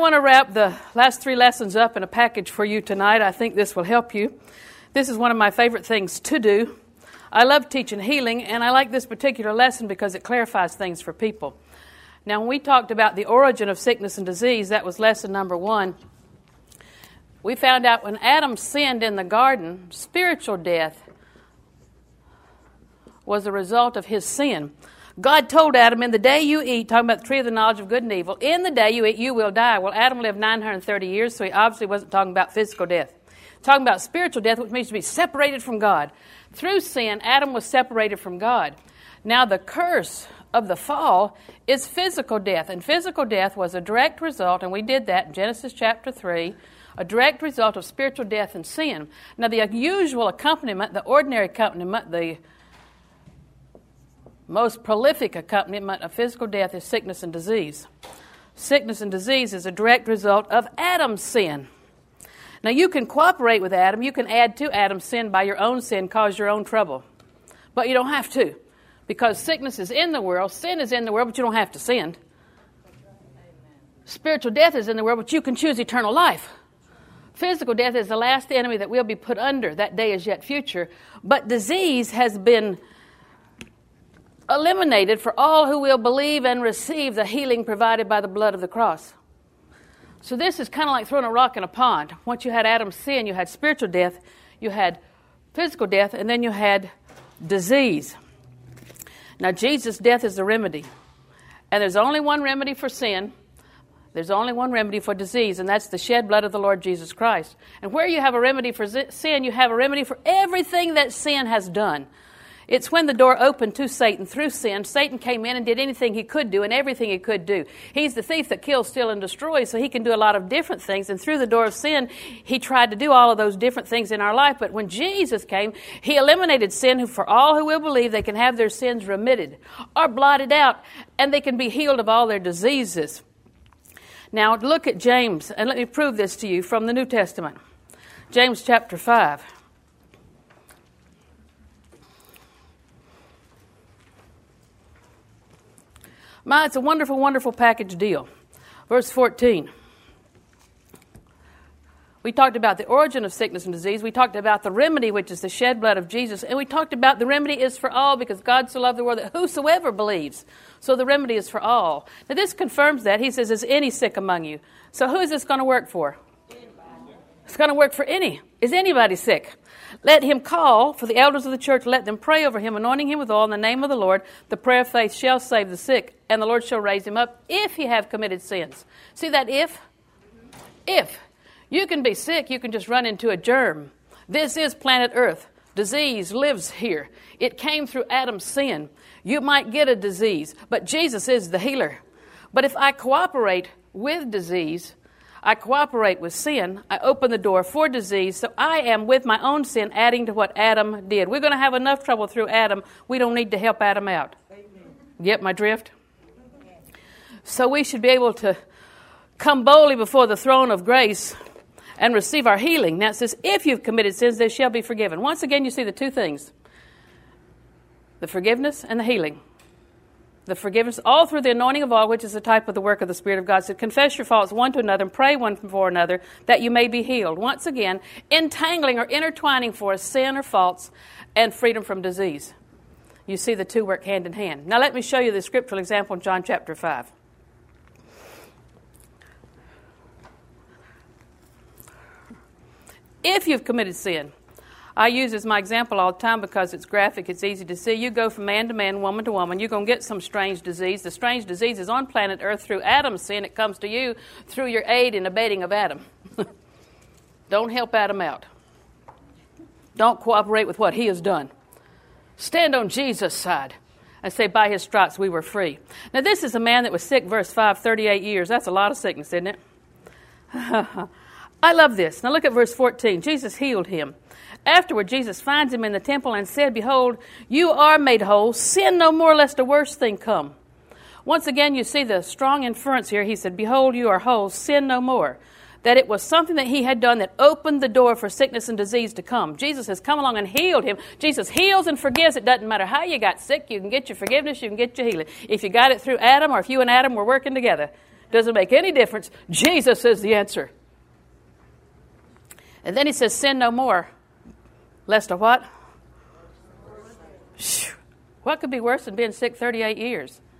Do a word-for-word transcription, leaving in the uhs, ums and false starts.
want to wrap the last three lessons up in a package for you tonight. I think this will help you. This is one of my favorite things to do. I love teaching healing, and I like this particular lesson because it clarifies things for people. Now, when we talked about the origin of sickness and disease, that was lesson number one. We found out when Adam sinned in the garden, spiritual death was the result of his sin. God told Adam, in the day you eat, talking about the tree of the knowledge of good and evil, in the day you eat, you will die. Well, Adam lived nine hundred thirty years, so he obviously wasn't talking about physical death. Talking about spiritual death, which means to be separated from God. Through sin, Adam was separated from God. Now, the curse of the fall is physical death, and physical death was a direct result, and we did that in Genesis chapter three, a direct result of spiritual death and sin. Now, the unusual accompaniment, the ordinary accompaniment, the most prolific accompaniment of physical death is sickness and disease. Sickness and disease is a direct result of Adam's sin. Now, you can cooperate with Adam. You can add to Adam's sin by your own sin, cause your own trouble. But you don't have to, because sickness is in the world, sin is in the world, but you don't have to sin. Spiritual death is in the world, but you can choose eternal life. Physical death is the last enemy that will be put under. That day is yet future. But disease has been eliminated for all who will believe and receive the healing provided by the blood of the cross. So this is kind of like throwing a rock in a pond. Once you had Adam's sin, you had spiritual death, you had physical death, and then you had disease. Now, Jesus' death is the remedy. And there's only one remedy for sin. There's only one remedy for disease, and that's the shed blood of the Lord Jesus Christ. And where you have a remedy for sin, you have a remedy for everything that sin has done. It's when the door opened to Satan through sin. Satan came in and did anything he could do and everything he could do. He's the thief that kills, steals, and destroys, so he can do a lot of different things. And through the door of sin, he tried to do all of those different things in our life. But when Jesus came, he eliminated sin for all who will believe. They can have their sins remitted or blotted out, and they can be healed of all their diseases. Now, look at James, and let me prove this to you from the New Testament. James chapter five. My, it's a wonderful, wonderful package deal. Verse fourteen. We talked about the origin of sickness and disease. We talked about the remedy, which is the shed blood of Jesus. And we talked about the remedy is for all, because God so loved the world that whosoever believes. So the remedy is for all. Now this confirms that. He says, is any sick among you? So who is this going to work for? Anybody. It's going to work for any. Is anybody sick? Let him call for the elders of the church. Let them pray over him, anointing him with oil in the name of the Lord. The prayer of faith shall save the sick, and the Lord shall raise him up if he have committed sins. See that if? If. You can be sick, you can just run into a germ. This is planet Earth. Disease lives here. It came through Adam's sin. You might get a disease, but Jesus is the healer. But if I cooperate with disease, I cooperate with sin, I open the door for disease, so I am with my own sin adding to what Adam did. We're going to have enough trouble through Adam. We don't need to help Adam out. Amen. Get my drift? So we should be able to come boldly before the throne of grace and receive our healing. Now it says, if you've committed sins, they shall be forgiven. Once again, you see the two things. The forgiveness and the healing. The forgiveness, all through the anointing of oil, which is a type of the work of the Spirit of God. So confess your faults one to another and pray one for another that you may be healed. Once again, entangling or intertwining for us sin or faults and freedom from disease. You see the two work hand in hand. Now let me show you the scriptural example in John chapter five. If you've committed sin, I use as my example all the time because it's graphic, it's easy to see. You go from man to man, woman to woman, you're going to get some strange disease. The strange disease is on planet Earth through Adam's sin. It comes to you through your aid and abetting of Adam. Don't help Adam out. Don't cooperate with what he has done. Stand on Jesus' side and say, by his stripes we were free. Now this is a man that was sick, verse five, thirty-eight years. That's a lot of sickness, isn't it? I love this. Now look at verse fourteen. Jesus healed him. Afterward, Jesus finds him in the temple and said, behold, you are made whole. Sin no more, lest a worse thing come. Once again, you see the strong inference here. He said, behold, you are whole. Sin no more. That it was something that he had done that opened the door for sickness and disease to come. Jesus has come along and healed him. Jesus heals and forgives. It doesn't matter how you got sick. You can get your forgiveness. You can get your healing. If you got it through Adam or if you and Adam were working together. Doesn't make any difference. Jesus is the answer. And then he says, sin no more. Lest of what? What could be worse than being sick thirty-eight years?